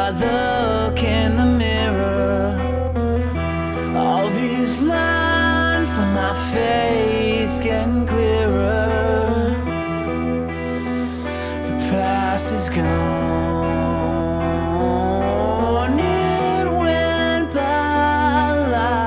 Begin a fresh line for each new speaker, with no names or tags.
I look in the mirror, all these lines on my face getting clearer.